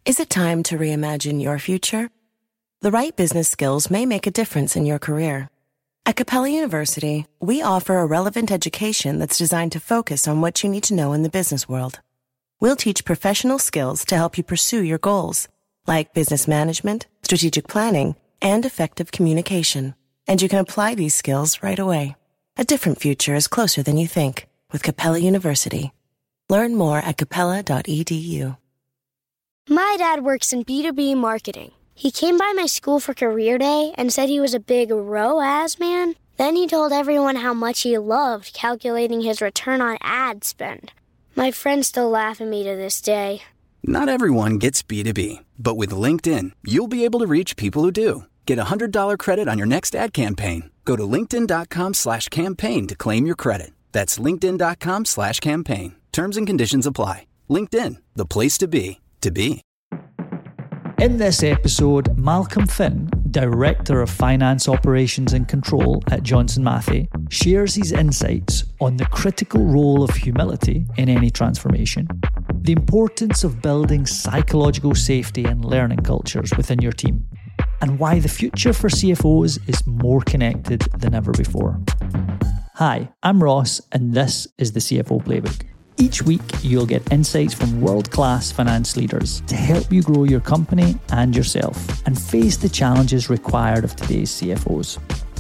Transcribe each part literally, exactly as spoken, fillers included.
Is it time to reimagine your future? The right business skills may make a difference in your career. At Capella University, we offer a relevant education that's designed to focus on what you need to know in the business world. We'll teach professional skills to help you pursue your goals, like business management, strategic planning, and effective communication. And you can apply these skills right away. A different future is closer than you think with Capella University. Learn more at capella dot e d u. My dad works in B two B marketing. He came by my school for career day and said he was a big R O A S man. Then he told everyone how much he loved calculating his return on ad spend. My friends still laugh at me to this day. Not everyone gets B two B, but with LinkedIn, you'll be able to reach people who do. Get a one hundred dollars credit on your next ad campaign. Go to linkedin.com slash campaign to claim your credit. That's linkedin.com slash campaign. Terms and conditions apply. LinkedIn, the place to be, to be. In this episode, Malcolm Finn, Director of Finance Operations and Control at Johnson Matthey, shares his insights on the critical role of humility in any transformation, the importance of building psychological safety and learning cultures within your team, and why the future for C F Os is more connected than ever before. Hi, I'm Ross, and this is the C F O Playbook. Each week, you'll get insights from world-class finance leaders to help you grow your company and yourself and face the challenges required of today's C F Os.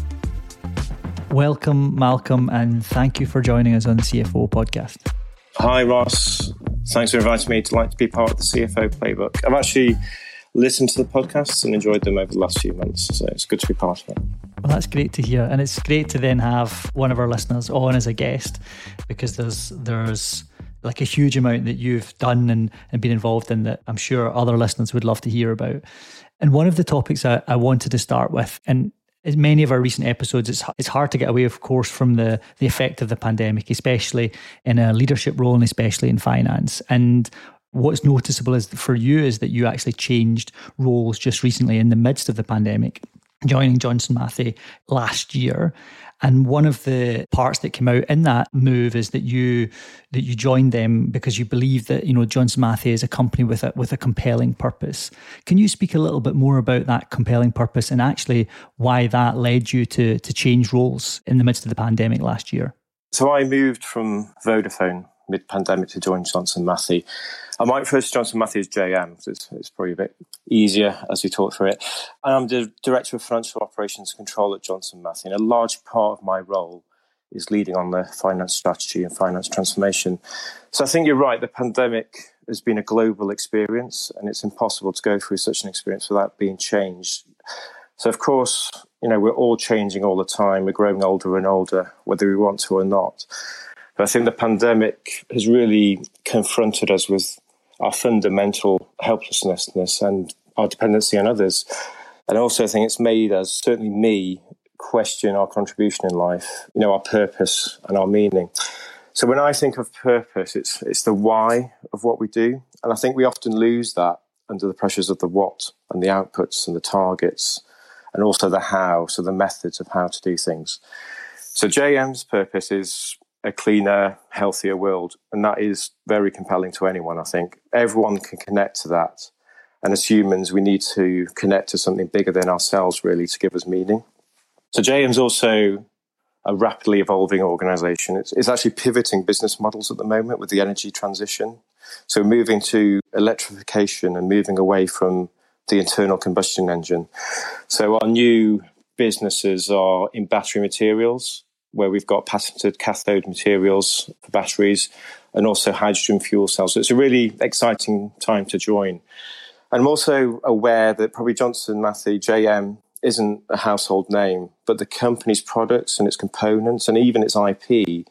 Welcome, Malcolm, and thank you for joining us on the C F O podcast. Hi, Ross. Thanks for inviting me to like to be part of the C F O Playbook. I've actually listened to the podcasts and enjoyed them over the last few months, so it's good to be part of it. Well, that's great to hear, and it's great to then have one of our listeners on as a guest, because there's there's like a huge amount that you've done and, and been involved in that I'm sure other listeners would love to hear about. And one of the topics I, I wanted to start with, and in many of our recent episodes, it's it's hard to get away, of course, from the the effect of the pandemic, especially in a leadership role and especially in finance. And what's noticeable is for you is that you actually changed roles just recently in the midst of the pandemic, joining Johnson Matthey last year. And one of the parts that came out in that move is that you that you joined them because you believe that, you know, Johnson Matthey is a company with a with a compelling purpose. Can you speak a little bit more about that compelling purpose and actually why that led you to to change roles in the midst of the pandemic last year? So I moved from Vodafone mid-pandemic to join Johnson Matthey. I might refer to Johnson Matthey as J M, so it's, it's probably a bit easier as we talk through it. And I'm the Director of Financial Operations and Control at Johnson Matthey, and a large part of my role is leading on the finance strategy and finance transformation. So I think you're right, the pandemic has been a global experience, and it's impossible to go through such an experience without being changed. So of course, you know, we're all changing all the time. We're growing older and older, whether we want to or not. But I think the pandemic has really confronted us with our fundamental helplessness and our dependency on others. And also I think it's made us, certainly me, question our contribution in life, you know, our purpose and our meaning. So when I think of purpose, it's it's the why of what we do. And I think we often lose that under the pressures of the what and the outputs and the targets and also the how, so the methods of how to do things. So J M's purpose is a cleaner, healthier world. And that is very compelling to anyone, I think. Everyone can connect to that. And as humans, we need to connect to something bigger than ourselves, really, to give us meaning. So J M's also a rapidly evolving organisation. It's, it's actually pivoting business models at the moment with the energy transition. So moving to electrification and moving away from the internal combustion engine. So our new businesses are in battery materials, where we've got patented cathode materials for batteries and also hydrogen fuel cells. So it's a really exciting time to join. And I'm also aware that probably Johnson Matthey, J M, isn't a household name, but the company's products and its components and even its I P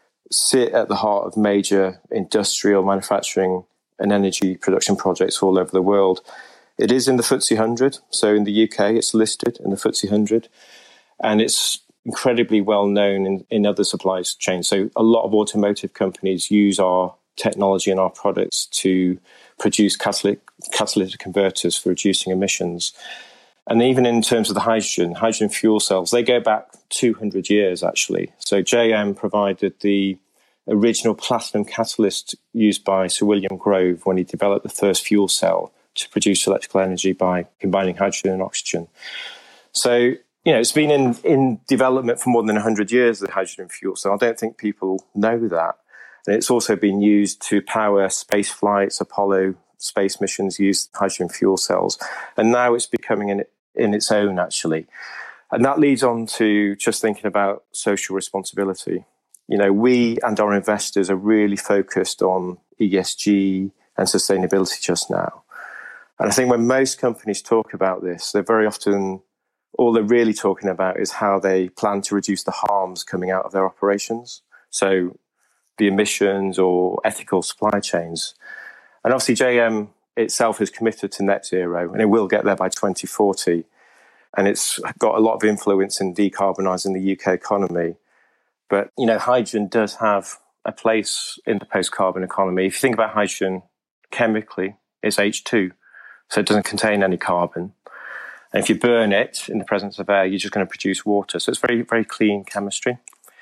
sit at the heart of major industrial manufacturing and energy production projects all over the world. It is in the F T S E one hundred. So in the U K, it's listed in the F T S E one hundred. And it's incredibly well known in, in other supply chains. So a lot of automotive companies use our technology and our products to produce catalytic, catalytic converters for reducing emissions. And even in terms of the hydrogen, hydrogen fuel cells, they go back two hundred years, actually. So J M provided the original platinum catalyst used by Sir William Grove when he developed the first fuel cell to produce electrical energy by combining hydrogen and oxygen. So, you know, it's been in, in development for more than one hundred years, the hydrogen fuel cell. I don't think people know that. And it's also been used to power space flights. Apollo space missions used hydrogen fuel cells. And now it's becoming in, in its own, actually. And that leads on to just thinking about social responsibility. You know, we and our investors are really focused on E S G and sustainability just now. And I think when most companies talk about this, they're very often, all they're really talking about is how they plan to reduce the harms coming out of their operations. So the emissions or ethical supply chains. And obviously J M itself is committed to net zero, and it will get there by twenty forty. And it's got a lot of influence in decarbonising the U K economy. But, you know, hydrogen does have a place in the post-carbon economy. If you think about hydrogen chemically, it's H two, so it doesn't contain any carbon. And if you burn it in the presence of air, you're just going to produce water. So it's very, very clean chemistry.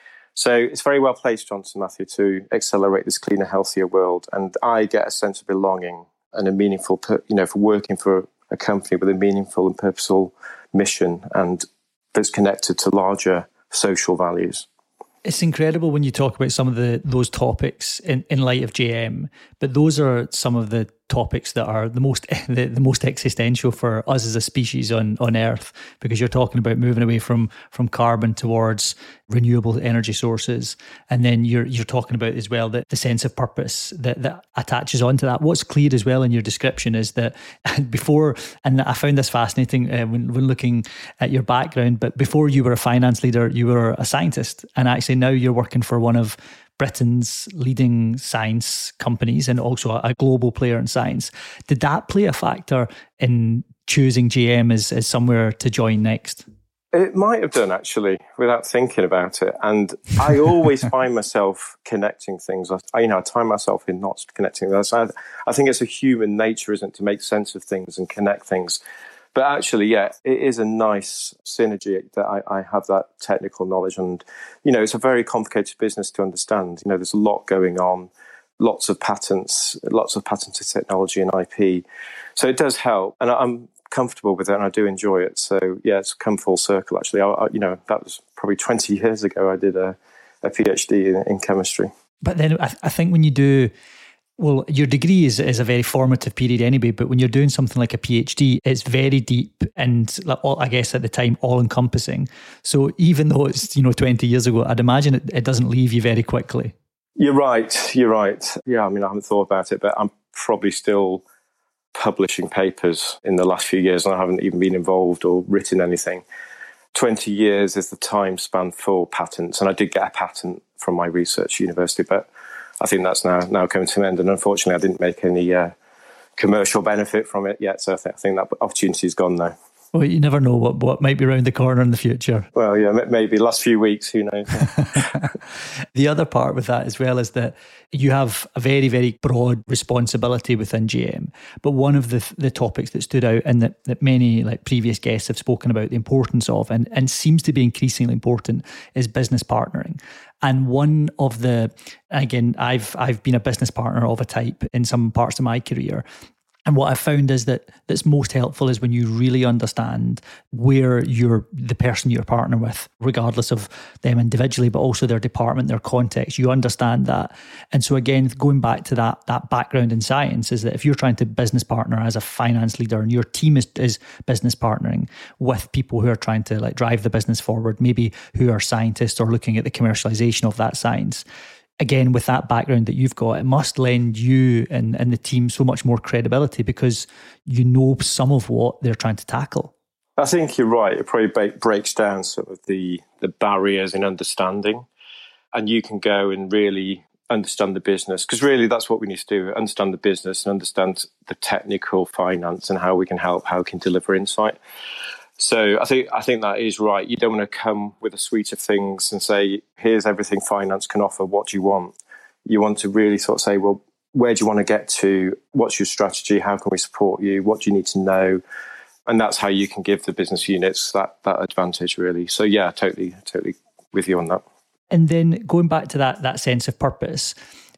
So it's very well placed, Johnson Matthey, to accelerate this cleaner, healthier world. And I get a sense of belonging and a meaningful, you know, for working for a company with a meaningful and purposeful mission and that's connected to larger social values. It's incredible when you talk about some of the those topics in, in light of J M, but those are some of the topics that are the most the, the most existential for us as a species on, on Earth, because you're talking about moving away from from carbon towards renewable energy sources, and then you're you're talking about as well that the sense of purpose that, that attaches onto that. What's clear as well in your description is that before, and I found this fascinating uh, when, when looking at your background, but before you were a finance leader, you were a scientist, and actually now you're working for one of Britain's leading science companies and also a global player in science. Did that play a factor in choosing J M as, as somewhere to join next? It might have done, actually, without thinking about it. And I always find myself connecting things. I, you know, I time myself in not connecting those. I, I think it's a human nature, isn't it, to make sense of things and connect things. But actually, yeah, it is a nice synergy that I, I have that technical knowledge. And, you know, it's a very complicated business to understand. You know, there's a lot going on, lots of patents, lots of patented technology and I P. So it does help. And I'm comfortable with it and I do enjoy it. So, yeah, it's come full circle, actually. I, I, you know, that was probably twenty years ago I did a, a PhD in, in chemistry. But then I, I think when you do... Well, your degree is, is a very formative period anyway, but when you're doing something like a PhD, it's very deep and, I guess at the time, all-encompassing. So even though it's, you know, twenty years ago, I'd imagine it, it doesn't leave you very quickly. You're right, you're right. Yeah, I mean, I haven't thought about it, but I'm probably still publishing papers in the last few years and I haven't even been involved or written anything. twenty years is the time span for patents, and I did get a patent from my research university, but I think that's now now coming to an end. And unfortunately, I didn't make any uh, commercial benefit from it yet. So I think, I think that opportunity is gone now. Well, you never know what, what might be around the corner in the future. Well, yeah, maybe last few weeks, who knows. The other part with that as well is that you have a very, very broad responsibility within J M. But one of the the topics that stood out and that, that many like previous guests have spoken about the importance of and, and seems to be increasingly important is business partnering. And one of the, again, I've I've been a business partner of a type in some parts of my career. And what I've found is that that's most helpful is when you really understand where you're the person you're partnering with, regardless of them individually, but also their department, their context. You understand that. And so again, going back to that that background in science is that if you're trying to business partner as a finance leader and your team is, is business partnering with people who are trying to like drive the business forward, maybe who are scientists or looking at the commercialization of that science, again, with that background that you've got, it must lend you and, and the team so much more credibility because you know some of what they're trying to tackle. I think you're right. It probably breaks down some of the, the barriers in understanding. And you can go and really understand the business, because really that's what we need to do, understand the business and understand the technical finance and how we can help, how we can deliver insight. So I think I think that is right. You don't want to come with a suite of things and say, here's everything finance can offer, what do you want? You want to really sort of say, well, where do you want to get to? What's your strategy? How can we support you? What do you need to know? And that's how you can give the business units that that advantage, really. So yeah, totally, totally with you on that. And then going back to that that sense of purpose,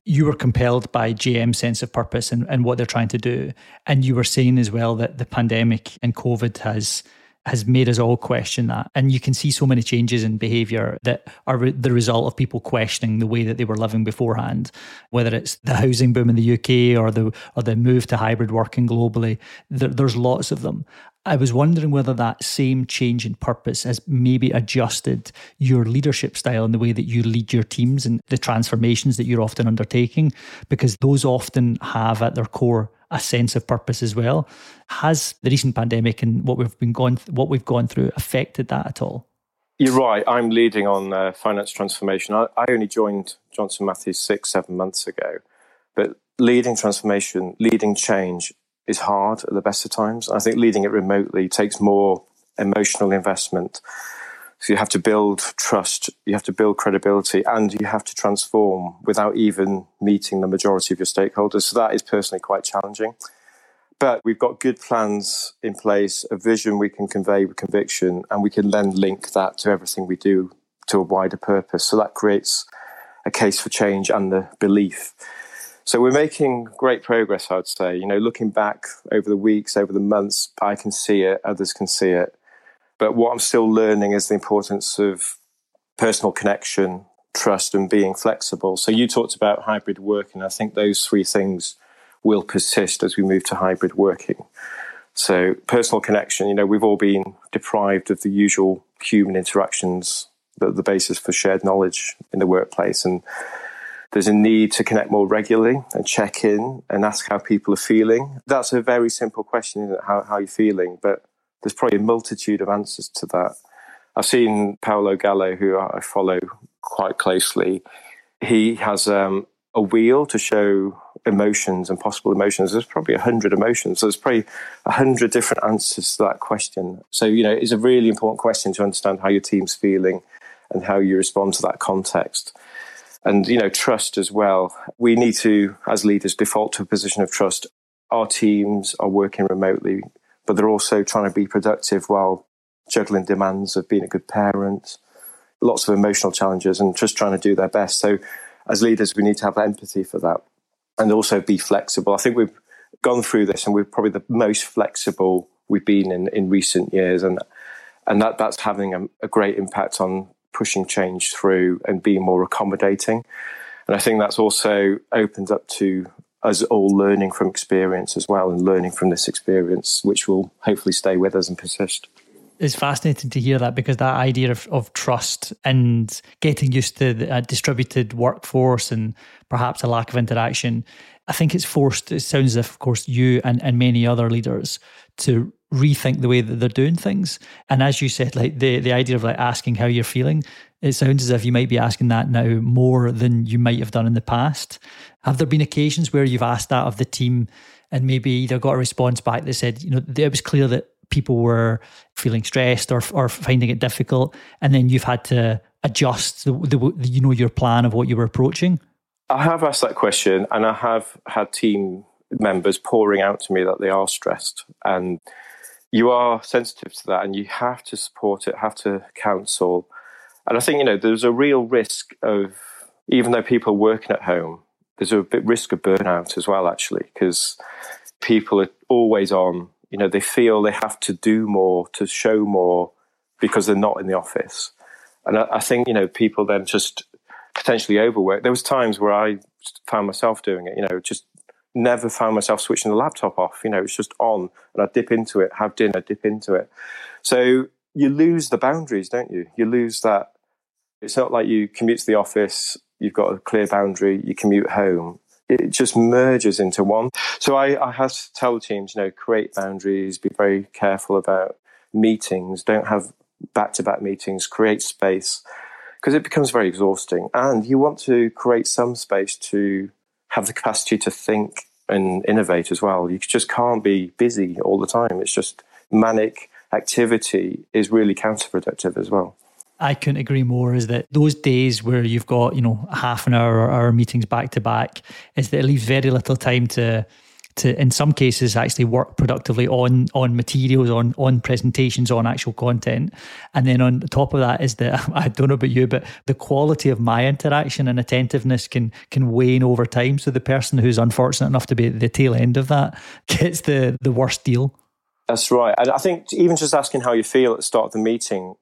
you were compelled by J M's sense of purpose and, and what they're trying to do. And you were saying as well that the pandemic and COVID has has made us all question that. And you can see so many changes in behaviour that are re- the result of people questioning the way that they were living beforehand, whether it's the housing boom in the U K or the or the move to hybrid working globally. There, there's lots of them. I was wondering whether that same change in purpose has maybe adjusted your leadership style and the way that you lead your teams and the transformations that you're often undertaking, because those often have at their core a sense of purpose as well. Has the recent pandemic and what we've been going, what we've gone through affected that at all? You're right. I'm leading on uh, finance transformation. I, I only joined Johnson Matthey six, seven months ago, but leading transformation, leading change is hard at the best of times. I think leading it remotely takes more emotional investment. So you have to build trust, you have to build credibility, and you have to transform without even meeting the majority of your stakeholders. So that is personally quite challenging. But we've got good plans in place, a vision we can convey with conviction, and we can then link that to everything we do to a wider purpose. So that creates a case for change and the belief. So we're making great progress, I would say. You know, looking back over the weeks, over the months, I can see it, others can see it. But what I'm still learning is the importance of personal connection, trust, and being flexible. So you talked about hybrid working. I think those three things will persist as we move to hybrid working. So personal connection, you know, we've all been deprived of the usual human interactions, the, the basis for shared knowledge in the workplace. And there's a need to connect more regularly and check in and ask how people are feeling. That's a very simple question, isn't it? How, how are you feeling? But there's probably a multitude of answers to that. I've seen Paolo Gallo, who I follow quite closely. He has um, a wheel to show emotions and possible emotions. There's probably a hundred emotions. So there's probably a hundred different answers to that question. So, you know, it's a really important question to understand how your team's feeling and how you respond to that context. And, you know, trust as well. We need to, as leaders, default to a position of trust. Our teams are working remotely, but they're also trying to be productive while juggling demands of being a good parent, lots of emotional challenges, and just trying to do their best. So as leaders, we need to have empathy for that and also be flexible. I think we've gone through this and we're probably the most flexible we've been in, in recent years. And and that, that's having a, a great impact on pushing change through and being more accommodating. And I think that's also opened up to us all learning from experience as well and learning from this experience, which will hopefully stay with us and persist. It's fascinating to hear that, because that idea of, of trust and getting used to the, a distributed workforce and perhaps a lack of interaction, I think it's forced, it sounds as if, of course, you and, and many other leaders to rethink the way that they're doing things. And as you said, like the, the idea of like asking how you're feeling, it sounds as if you might be asking that now more than you might have done in the past. Have there been occasions where you've asked that of the team and maybe either got a response back that said, you know, it was clear that people were feeling stressed or or finding it difficult, and then you've had to adjust the, the you know your plan of what you were approaching? I have asked that question, and I have had team members pouring out to me that they are stressed, and you are sensitive to that, and you have to support it, have to counsel. And I think, you know, there's a real risk of, even though people are working at home, there's a bit risk of burnout as well, actually, because people are always on. You know, they feel they have to do more, to show more, because they're not in the office. And I, I think, you know, people then just potentially overwork. There was times where I found myself doing it, you know, just never found myself switching the laptop off. You know, it's just on, and I dip into it, have dinner, dip into it. So you lose the boundaries, don't you? You lose that. It's not like you commute to the office, you've got a clear boundary, you commute home. It just merges into one. So I, I have to tell the teams, you know, create boundaries, be very careful about meetings, don't have back-to-back meetings, create space, because it becomes very exhausting. And you want to create some space to have the capacity to think and innovate as well. You just can't be busy all the time. It's just manic activity is really counterproductive as well. I couldn't agree more, is that those days where you've got, you know, half an hour or hour meetings back to back, is that it leaves very little time to to, in some cases, actually work productively on on materials, on on presentations, on actual content. And then on top of that is that, I don't know about you, but the quality of my interaction and attentiveness can can wane over time. So the person who's unfortunate enough to be at the tail end of that gets the, the worst deal. That's right. And I think even just asking how you feel at the start of the meeting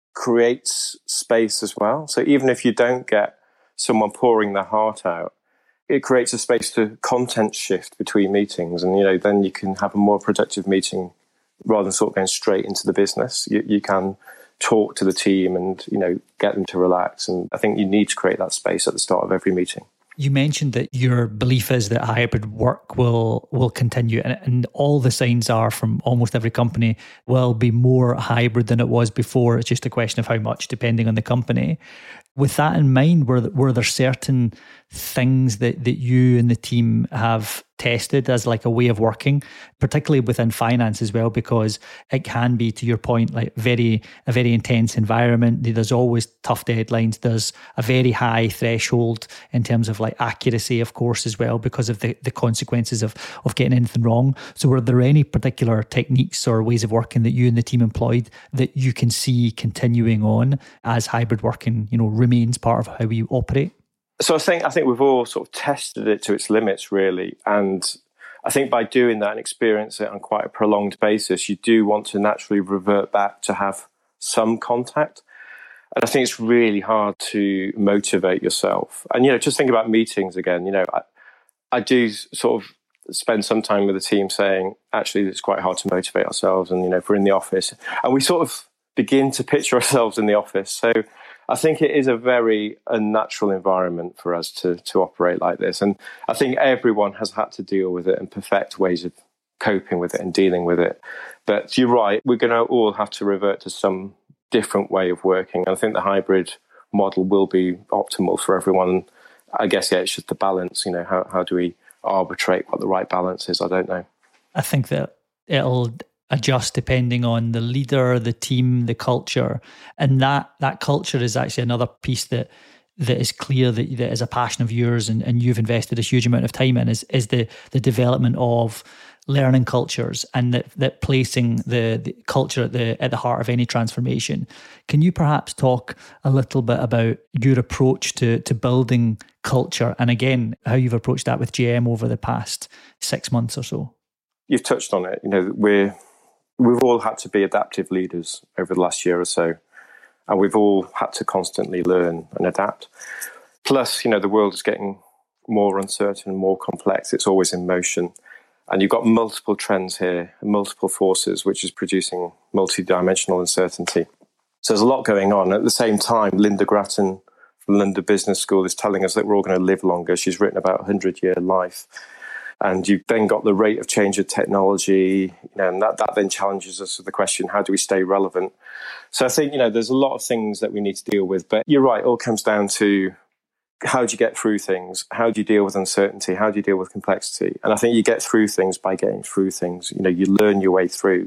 creates space as well. So even if you don't get someone pouring their heart out, it creates a space to content shift between meetings. And, you know, then you can have a more productive meeting rather than sort of going straight into the business. You, you can talk to the team and, you know, get them to relax. And I think you need to create that space at the start of every meeting. You mentioned that your belief is that hybrid work will will continue, and, and all the signs are from almost every company will be more hybrid than it was before. It's just a question of how much, depending on the company. With that in mind, were were there certain things that, that you and the team have tested as like a way of working, particularly within finance as well, because it can be, to your point, like very a very intense environment. There's always tough deadlines. There's a very high threshold in terms of like accuracy, of course, as well, because of the, the consequences of, of getting anything wrong. So were there any particular techniques or ways of working that you and the team employed that you can see continuing on as hybrid working, you know, remains part of how you operate? So I think I think we've all sort of tested it to its limits, really. And I think by doing that and experience it on quite a prolonged basis, you do want to naturally revert back to have some contact. And I think it's really hard to motivate yourself. And, you know, just think about meetings again. You know, I, I do sort of spend some time with the team saying, actually, it's quite hard to motivate ourselves. And, you know, if we're in the office and we sort of begin to picture ourselves in the office. So I think it is a very unnatural environment for us to to operate like this. And I think everyone has had to deal with it and perfect ways of coping with it and dealing with it. But you're right, we're going to all have to revert to some different way of working. And I think the hybrid model will be optimal for everyone. I guess, yeah, it's just the balance. You know, how, how do we arbitrate what the right balance is? I don't know. I think that it'll adjust depending on the leader, the team, the culture. And that that culture is actually another piece that that is clear that, that is a passion of yours and, and you've invested a huge amount of time in is, is the the development of learning cultures and that, that placing the, the culture at the at the heart of any transformation. Can you perhaps talk a little bit about your approach to to building culture and again, how you've approached that with J M over the past six months or so? You've touched on it. You know, we're We've all had to be adaptive leaders over the last year or so, and we've all had to constantly learn and adapt. Plus, you know, the world is getting more uncertain and more complex. It's always in motion. And you've got multiple trends here, multiple forces, which is producing multi-dimensional uncertainty. So there's a lot going on. At the same time, Linda Grattan from London Business School is telling us that we're all going to live longer. She's written about a hundred-year life. And you've then got the rate of change of technology, you know, and that, that then challenges us with the question, how do we stay relevant? So I think, you know, there's a lot of things that we need to deal with. But you're right, it all comes down to how do you get through things? How do you deal with uncertainty? How do you deal with complexity? And I think you get through things by getting through things. You know, you learn your way through.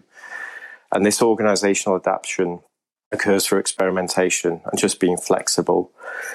And this organizational adaptation occurs through experimentation and just being flexible.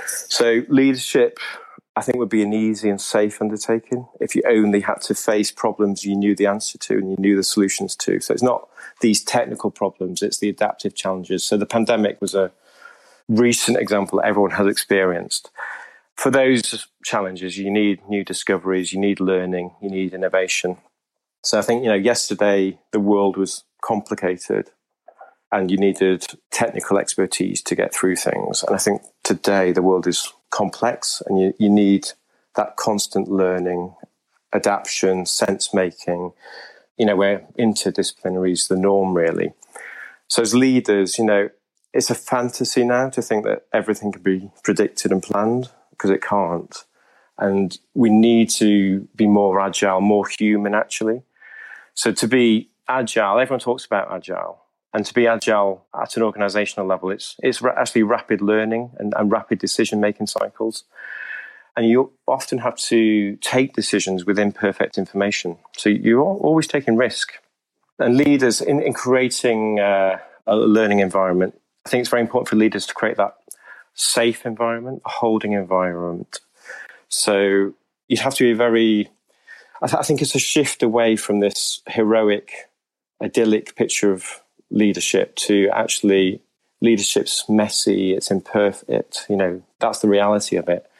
So leadership, I think, would be an easy and safe undertaking if you only had to face problems you knew the answer to and you knew the solutions to. So it's not these technical problems, it's the adaptive challenges. So the pandemic was a recent example that everyone has experienced. For those challenges, you need new discoveries, you need learning, you need innovation. So I think, you know, yesterday the world was complicated and you needed technical expertise to get through things. And I think today the world is complex and you, you need that constant learning, adaptation, sense making, you know, where interdisciplinary is the norm, really. So as leaders, you know, it's a fantasy now to think that everything can be predicted and planned, because it can't. And we need to be more agile, more human, actually. So to be agile, everyone talks about agile. And to be agile at an organizational level, it's it's actually rapid learning and, and rapid decision-making cycles. And you often have to take decisions with imperfect information. So you're always taking risk. And leaders, in, in creating uh, a learning environment, I think it's very important for leaders to create that safe environment, a holding environment. So you'd have to be very, I, th- I think it's a shift away from this heroic, idyllic picture of leadership to actually leadership's messy, it's imperfect, you know, that's the reality of it.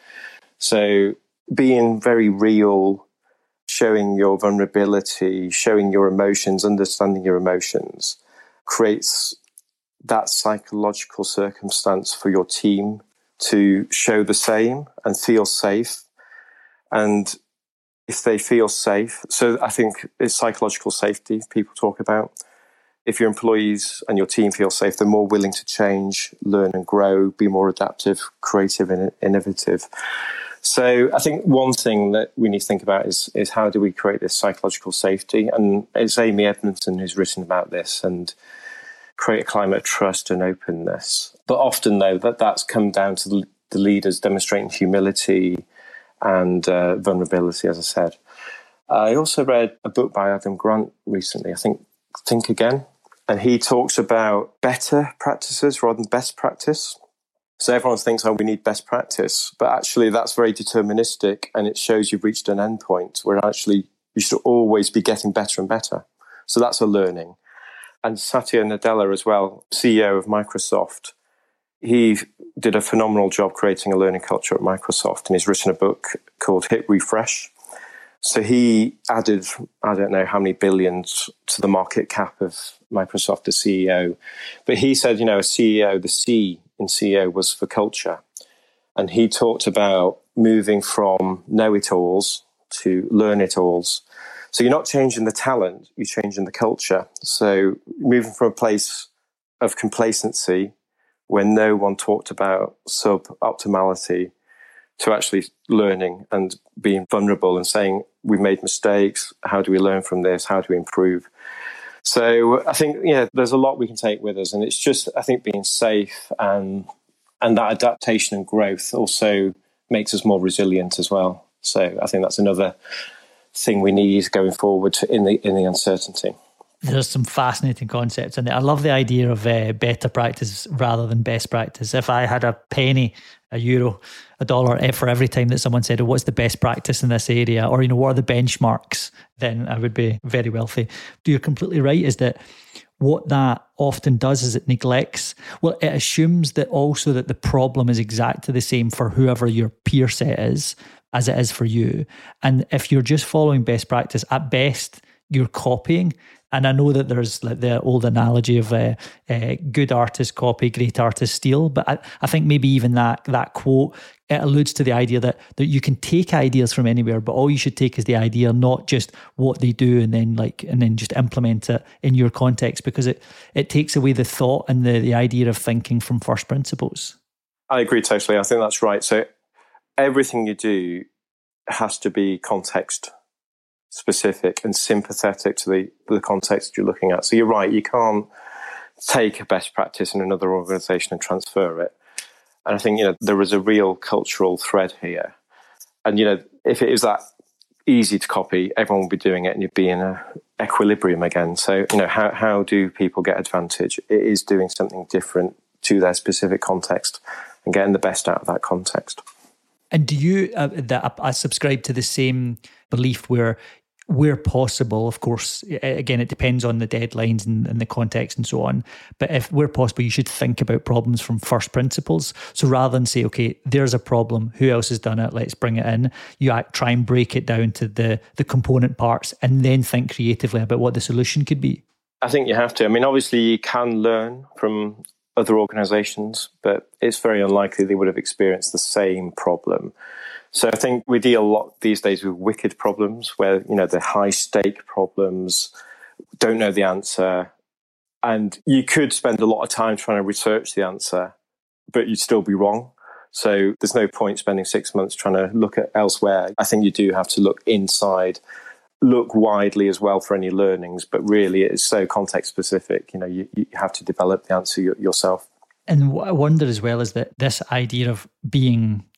So being very real, showing your vulnerability, showing your emotions, understanding your emotions, creates that psychological circumstance for your team to show the same and feel safe. And if they feel safe, so I think it's psychological safety people talk about. If your employees and your team feel safe, they're more willing to change, learn and grow, be more adaptive, creative and innovative. So I think one thing that we need to think about is, is how do we create this psychological safety? And it's Amy Edmondson who's written about this, and create a climate of trust and openness. But often, though, that, that's come down to the, the leaders demonstrating humility and uh, vulnerability, as I said. I also read a book by Adam Grant recently, I think Think Again, and he talks about better practices rather than best practice. So everyone thinks, oh, we need best practice, but actually that's very deterministic, and it shows you've reached an end point where actually you should always be getting better and better. So that's a learning. And Satya Nadella as well, C E O of Microsoft, he did a phenomenal job creating a learning culture at Microsoft, and he's written a book called Hit Refresh. So he added, I don't know how many billions to the market cap of Microsoft as C E O. But he said, you know, a C E O, the C in C E O was for culture. And he talked about moving from know-it-alls to learn-it-alls. So you're not changing the talent, you're changing the culture. So moving from a place of complacency where no one talked about sub-optimality to actually learning and being vulnerable and saying, we've made mistakes, how do we learn from this, how do we improve? So I think, yeah, there's a lot we can take with us, and it's just, I think, being safe and and that adaptation and growth also makes us more resilient as well. So I think that's another thing we need going forward in the in the uncertainty. There's some fascinating concepts in there. I love the idea of uh, better practice rather than best practice. If I had a penny, a euro, a dollar for every time that someone said, oh, what's the best practice in this area? Or, you know, what are the benchmarks? Then I would be very wealthy. You're completely right, is that what that often does is it neglects, well, it assumes that also that the problem is exactly the same for whoever your peer set is as it is for you. And if you're just following best practice, at best, you're copying. And I know that there's like the old analogy of uh, uh, good artists copy, great artists steal. But I, I think maybe even that that quote, it alludes to the idea that, that you can take ideas from anywhere, but all you should take is the idea, not just what they do and then like and then just implement it in your context, because it it takes away the thought and the, the idea of thinking from first principles. I agree totally. I think that's right. So everything you do has to be context specific and sympathetic to the, the context you're looking at. So you're right, you can't take a best practice in another organization and transfer it. And I think, you know, there is a real cultural thread here. And, you know, if it is that easy to copy, everyone will be doing it and you'd be in a equilibrium again. So, you know, how, how do people get advantage? It is doing something different to their specific context and getting the best out of that context. And do you, uh, that I subscribe to the same belief where where possible, of course, again, it depends on the deadlines and, and the context and so on. But if where possible, you should think about problems from first principles. So rather than say, okay, there's a problem, who else has done it? Let's bring it in. You act, try and break it down to the, the component parts and then think creatively about what the solution could be. I think you have to. I mean, obviously you can learn from other organizations, but it's very unlikely they would have experienced the same problem. So I think we deal a lot these days with wicked problems where, you know, the high stake problems, don't know the answer. And you could spend a lot of time trying to research the answer, but you'd still be wrong. So there's no point spending six months trying to look at elsewhere. I think you do have to look inside, look widely as well for any learnings, but really it's so context specific. You know, you, you have to develop the answer yourself. And what I wonder as well is that this idea of being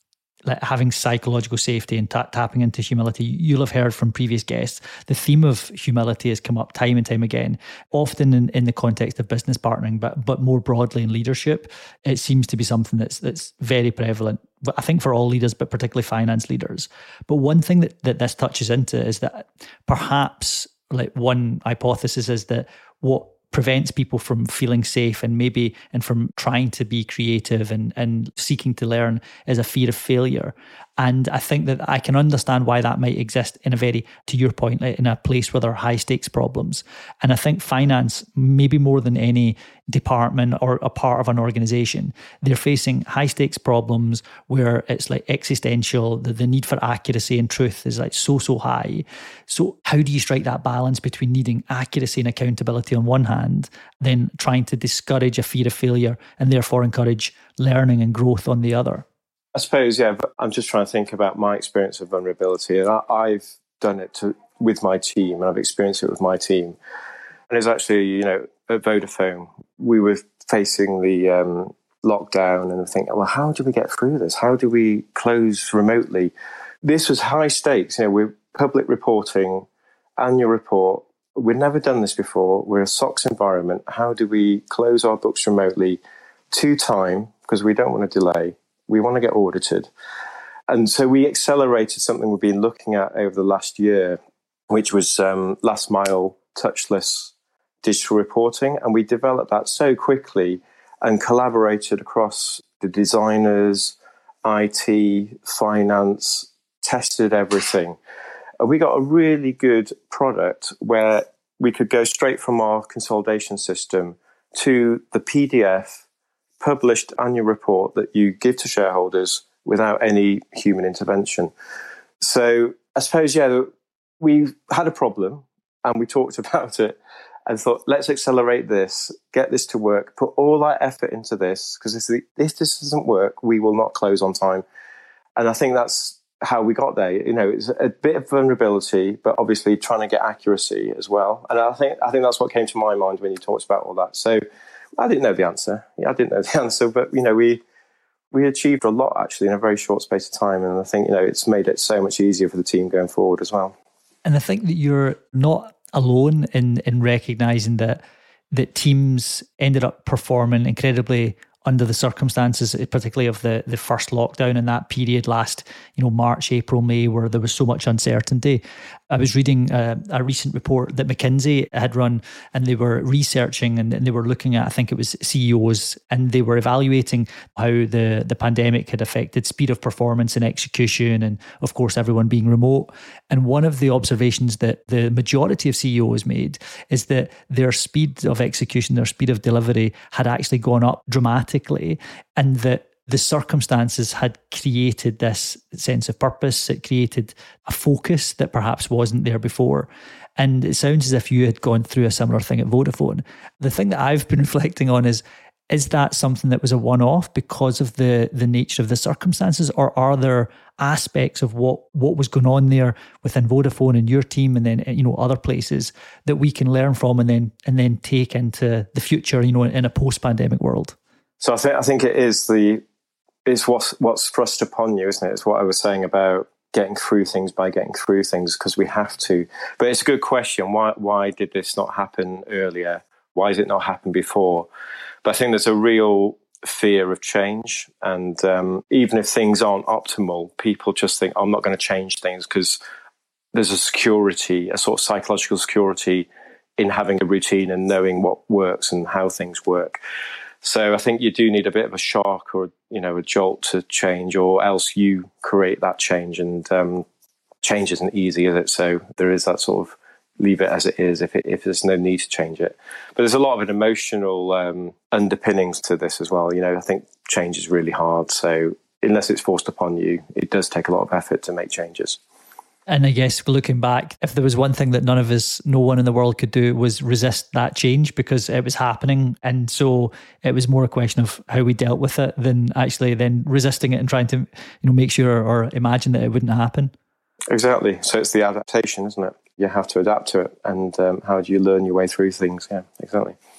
like having psychological safety and ta- tapping into humility, you'll have heard from previous guests, the theme of humility has come up time and time again, often in, in the context of business partnering, but but more broadly in leadership. It seems to be something that's that's very prevalent, I think for all leaders, but particularly finance leaders. But one thing that, that this touches into is that perhaps, like one hypothesis is that what prevents people from feeling safe and maybe and from trying to be creative and, and seeking to learn is a fear of failure. And I think that I can understand why that might exist in a very, to your point, like in a place where there are high stakes problems. And I think finance, maybe more than any department or a part of an organization, they're facing high stakes problems where it's like existential, the, the need for accuracy and truth is like so, so high. So how do you strike that balance between needing accuracy and accountability on one hand, then trying to discourage a fear of failure and therefore encourage learning and growth on the other? I suppose, yeah, but I'm just trying to think about my experience of vulnerability. And I, I've done it to, with my team, and I've experienced it with my team. And it's actually, you know, at Vodafone, we were facing the um, lockdown and thinking, well, how do we get through this? How do we close remotely? This was high stakes. You know, we're public reporting, annual report. We've never done this before. We're a SOX environment. How do we close our books remotely to time? Because we don't want to delay. We want to get audited. And so we accelerated something we've been looking at over the last year, which was um, last mile touchless digital reporting. And we developed that so quickly and collaborated across the designers, I T, finance, tested everything. And we got a really good product where we could go straight from our consolidation system to the P D F published annual report that you give to shareholders without any human intervention. So I suppose, yeah, we had a problem and we talked about it and thought, let's accelerate this, get this to work, put all our effort into this, because if this doesn't work, we will not close on time. And I think that's how we got there. You know, it's a bit of vulnerability, but obviously trying to get accuracy as well. And I think I think that's what came to my mind when you talked about all that. So I didn't know the answer. Yeah, I didn't know the answer, but you know, we we achieved a lot actually in a very short space of time, and I think you know it's made it so much easier for the team going forward as well. And I think that you're not alone in in recognizing that that teams ended up performing incredibly under the circumstances, particularly of the, the first lockdown in that period last, you know, March, April, May, where there was so much uncertainty. I was reading a, a recent report that McKinsey had run, and they were researching and, and they were looking at, I think it was C E Os, and they were evaluating how the, the pandemic had affected speed of performance and execution, and of course, everyone being remote. And one of the observations that the majority of C E Os made is that their speed of execution, their speed of delivery had actually gone up dramatically, and that the circumstances had created this sense of purpose. It created a focus that perhaps wasn't there before. And it sounds as if you had gone through a similar thing at Vodafone. The thing that I've been reflecting on is, is that something that was a one-off because of the the nature of the circumstances, or are there aspects of what, what was going on there within Vodafone and your team and then, you know, other places that we can learn from and then and then take into the future, you know, in a post-pandemic world? So I think I think it is the it's what's what's thrust upon you, isn't it? It's what I was saying about getting through things by getting through things, because we have to. But it's a good question. Why why did this not happen earlier? Why has it not happened before? But I think there's a real fear of change. And um, even if things aren't optimal, people just think, I'm not going to change things, because there's a security, a sort of psychological security in having a routine and knowing what works and how things work. So I think you do need a bit of a shock or, you know, a jolt to change, or else you create that change. And um, change isn't easy, is it? So there is that sort of leave it as it is if it, if there's no need to change it. But there's a lot of an emotional um, underpinnings to this as well. You know, I think change is really hard. So unless it's forced upon you, it does take a lot of effort to make changes. And I guess looking back, if there was one thing that none of us, no one in the world could do, was resist that change, because it was happening. And so it was more a question of how we dealt with it than actually then resisting it and trying to, you know, make sure or imagine that it wouldn't happen. Exactly. So it's the adaptation, isn't it? You have to adapt to it. And um, how do you learn your way through things? Yeah, exactly.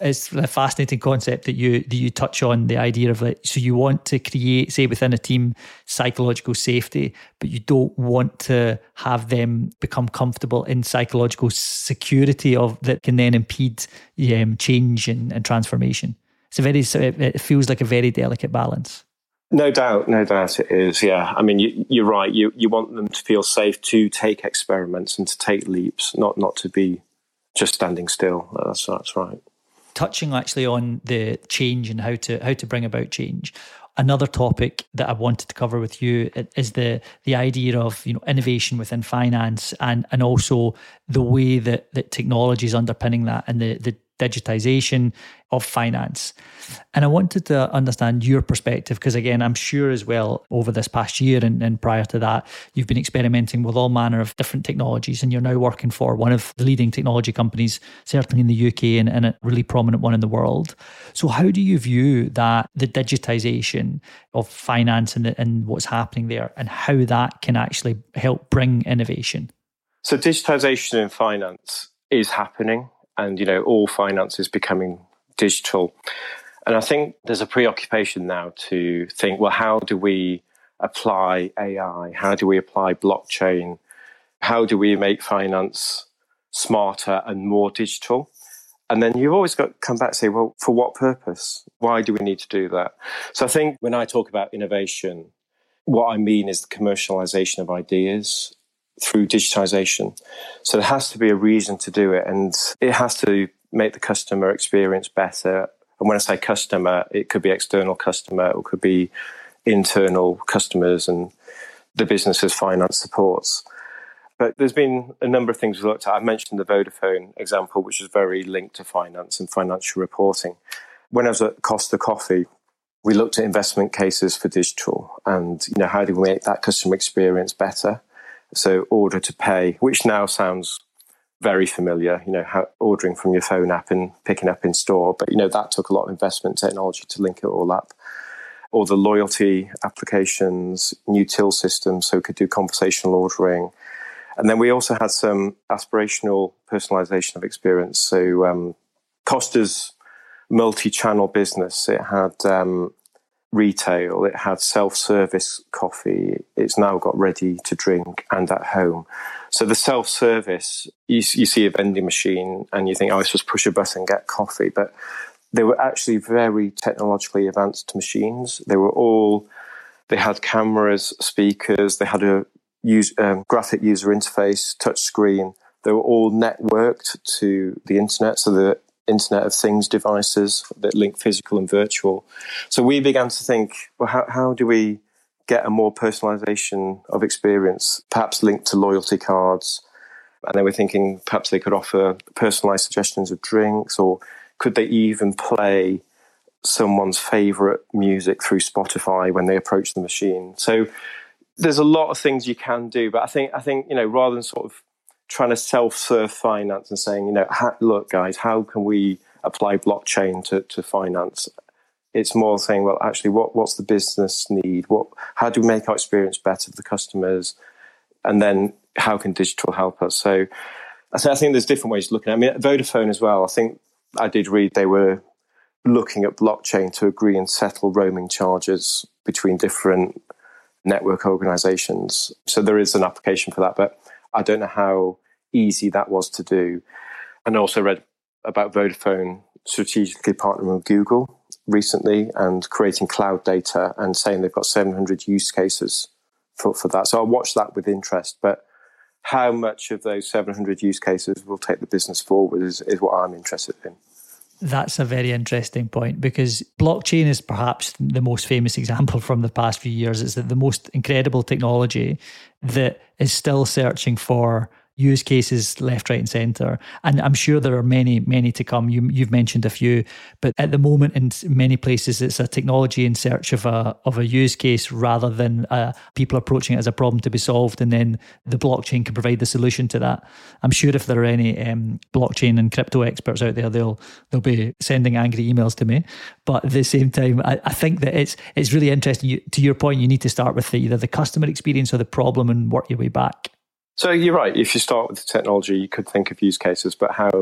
it's a fascinating concept that you that you touch on, the idea of like, so you want to create, say within a team, psychological safety, but you don't want to have them become comfortable in psychological security of that can then impede um, change and, and transformation. It's a very, it feels like a very delicate balance. No doubt, no doubt it is, yeah. I mean, you, you're right. You you want them to feel safe to take experiments and to take leaps, not not to be just standing still. That's that's right. Touching actually on the change and how to how to bring about change. Another topic that I wanted to cover with you is the the idea of, you know, innovation within finance, and and also the way that that technology is underpinning that, and the the digitization of finance. And I wanted to understand your perspective, because again, I'm sure as well over this past year and, and prior to that, you've been experimenting with all manner of different technologies, and you're now working for one of the leading technology companies, certainly in the U K, and, and a really prominent one in the world. So how do you view that, the digitization of finance and, the, and what's happening there, and how that can actually help bring innovation? So digitization in finance is happening. And, you know, all finance is becoming digital. And I think there's a preoccupation now to think, well, how do we apply A I? How do we apply blockchain? How do we make finance smarter and more digital? And then you've always got to come back and say, well, for what purpose? Why do we need to do that? So I think when I talk about innovation, what I mean is the commercialization of ideas through digitization. So there has to be a reason to do it, and it has to make the customer experience better. And when I say customer, it could be external customer, or it could be internal customers and the business's finance supports. But there's been a number of things we looked at. I mentioned the Vodafone example, which is very linked to finance and financial reporting. When I was at Costa Coffee, we looked at investment cases for digital, and, you know, how do we make that customer experience better? So order to pay, which now sounds very familiar, you know, how, ordering from your phone app and picking up in store. But, you know, that took a lot of investment technology to link it all up. Or the loyalty applications, new till systems, so we could do conversational ordering. And then we also had some aspirational personalization of experience. So um, Costa's multi-channel business, it had um, retail, it had self-service coffee, it's now got ready to drink and at home. So the self-service, you, you see a vending machine and you think, oh, it's just push a button and get coffee. But they were actually very technologically advanced machines. They were all, they had cameras, speakers, they had a use, um, graphic user interface, touch screen. They were all networked to the internet, so the Internet of Things devices that link physical and virtual. So we began to think, well, how, how do we get a more personalization of experience, perhaps linked to loyalty cards? And then we're thinking perhaps they could offer personalized suggestions of drinks, or could they even play someone's favorite music through Spotify when they approach the machine? So there's a lot of things you can do, but I think, I think, you know, rather than sort of trying to self-serve finance and saying, you know, how, look, guys, how can we apply blockchain to, to finance? It's more saying, well, actually, what, what's the business need? What, how do we make our experience better for the customers? And then how can digital help us? So I think there's different ways of looking at it. I mean, at Vodafone as well, I think I did read they were looking at blockchain to agree and settle roaming charges between different network organizations. So there is an application for that, but I don't know how easy that was to do. And I also read about Vodafone strategically partnering with Google recently and creating cloud data and saying they've got seven hundred use cases for, for that. So I'll watch that with interest. But how much of those seven hundred use cases will take the business forward is, is what I'm interested in. That's a very interesting point, because blockchain is perhaps the most famous example from the past few years. It's the most incredible technology that is still searching for use cases left, right and centre. And I'm sure there are many, many to come. You, you've mentioned a few, but at the moment in many places it's a technology in search of a of a use case rather than uh, people approaching it as a problem to be solved, and then the blockchain can provide the solution to that. I'm sure if there are any um, blockchain and crypto experts out there, they'll they'll be sending angry emails to me. But at the same time, I, I think that it's it's really interesting. You, to your point, you need to start with the, either the customer experience or the problem and work your way back. So you're right. If you start with the technology, you could think of use cases, but how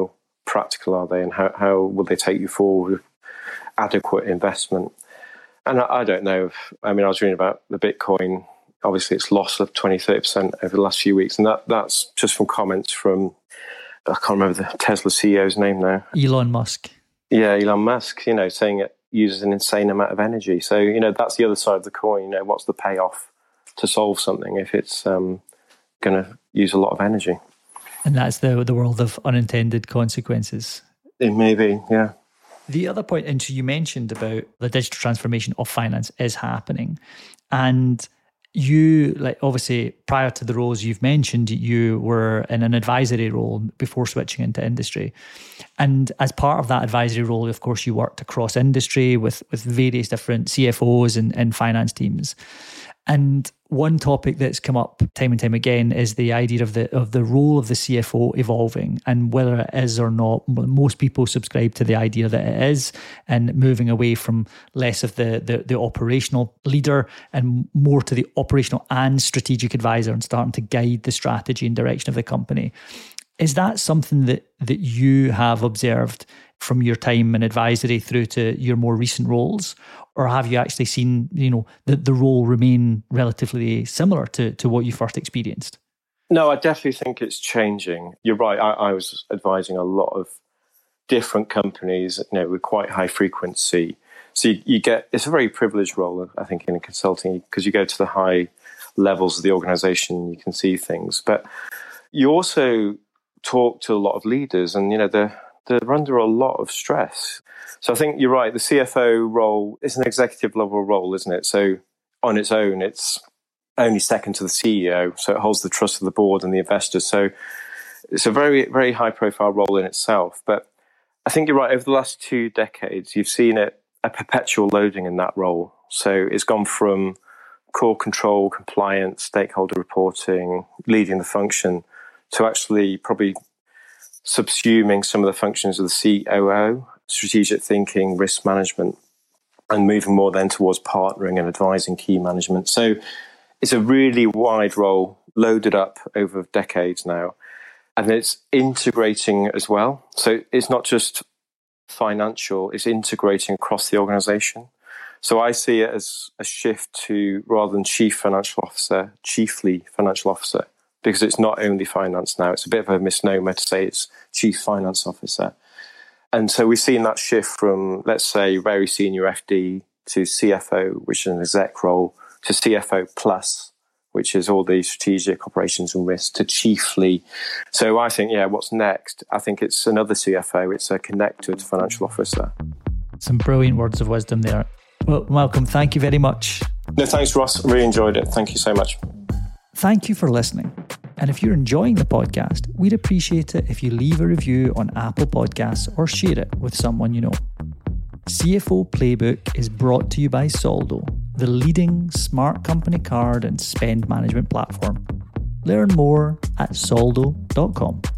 practical are they, and how, how will they take you forward with adequate investment? And I, I don't know if, I mean, I was reading about the Bitcoin. Obviously, it's lost of twenty, thirty percent over the last few weeks. And that that's just from comments from, I can't remember the Tesla C E O's name now. Elon Musk. Yeah, Elon Musk, you know, saying it uses an insane amount of energy. So, you know, that's the other side of the coin. You know, what's the payoff to solve something if it's um, going to use a lot of energy? And that's the the world of unintended consequences. It may be, yeah. The other point, and so you mentioned about the digital transformation of finance is happening. And you, like, obviously, prior to the roles you've mentioned, you were in an advisory role before switching into industry. And as part of that advisory role, of course, you worked across industry with, with various different C F Os and, and finance teams. And one topic that's come up time and time again is the idea of the of the role of the C F O evolving, and whether it is or not. Most people subscribe to the idea that it is, and moving away from less of the the, the operational leader and more to the operational and strategic advisor, and starting to guide the strategy and direction of the company. Is that something that that you have observed from your time in advisory through to your more recent roles? Or have you actually seen, you know, the, the role remain relatively similar to, to what you first experienced? No, I definitely think it's changing. You're right. I, I was advising a lot of different companies, you know, with quite high frequency. So you, you get, it's a very privileged role, I think, in consulting, because you go to the high levels of the organization, you can see things. But you also talk to a lot of leaders, and, you know, they're, they're under a lot of stress. So I think you're right. The C F O role is an executive level role, isn't it? So on its own, it's only second to the C E O. So it holds the trust of the board and the investors. So it's a very, very high profile role in itself. But I think you're right. Over the last two decades, you've seen it a perpetual loading in that role. So it's gone from core control, compliance, stakeholder reporting, leading the function, to actually probably subsuming some of the functions of the C O O, strategic thinking, risk management, and moving more then towards partnering and advising key management. So it's a really wide role, loaded up over decades now. And it's integrating as well. So it's not just financial, it's integrating across the organization. So I see it as a shift to, rather than chief financial officer, chiefly financial officer, because it's not only finance now. It's a bit of a misnomer to say it's chief finance officer. And so we've seen that shift from, let's say, very senior F D to C F O, which is an exec role, to C F O plus, which is all the strategic operations and risk, to chiefly. So I think, yeah, what's next? I think it's another C F O. It's a connected financial officer. Some brilliant words of wisdom there. Well, Malcolm, thank you very much. No, thanks, Ross. Really enjoyed it. Thank you so much. Thank you for listening. And if you're enjoying the podcast, we'd appreciate it if you leave a review on Apple Podcasts or share it with someone you know. C F O Playbook is brought to you by Soldo, the leading smart company card and spend management platform. Learn more at soldo dot com.